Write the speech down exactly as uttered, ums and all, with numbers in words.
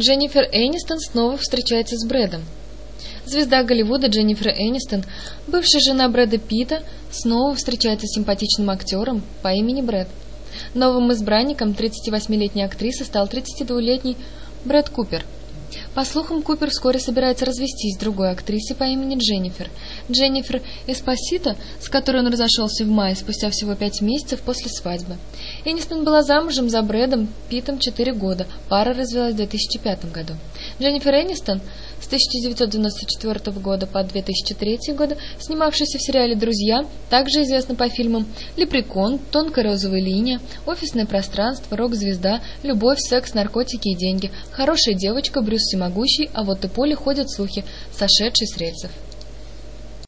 Дженнифер Энистон снова встречается с Брэдом. Звезда Голливуда Дженнифер Энистон, бывшая жена Брэда Питта, снова встречается с симпатичным актером по имени Брэд. Новым избранником тридцативосьмилетней актрисы стал тридцатидвулетний Брэд Купер. По слухам, Купер вскоре собирается развестись с другой актрисой по имени Дженнифер. Дженнифер Эспосито, с которой он разошелся в мае, спустя всего пять месяцев после свадьбы. Энистон была замужем за Брэдом Питтом четыре года. Пара развелась в две тысячи пятом году. Дженнифер Энистон с тысяча девятьсот девяносто четвёртого года по две тысячи третий год, снимавшаяся в сериале «Друзья», также известна по фильмам «Лепрекон», «Тонкая розовая линия», «Офисное пространство», «Рок-звезда», «Любовь, секс, наркотики и деньги», «Хорошая девочка», «Брюс всемогущий», «А вот и поле ходят слухи», «Сошедший с рельсов».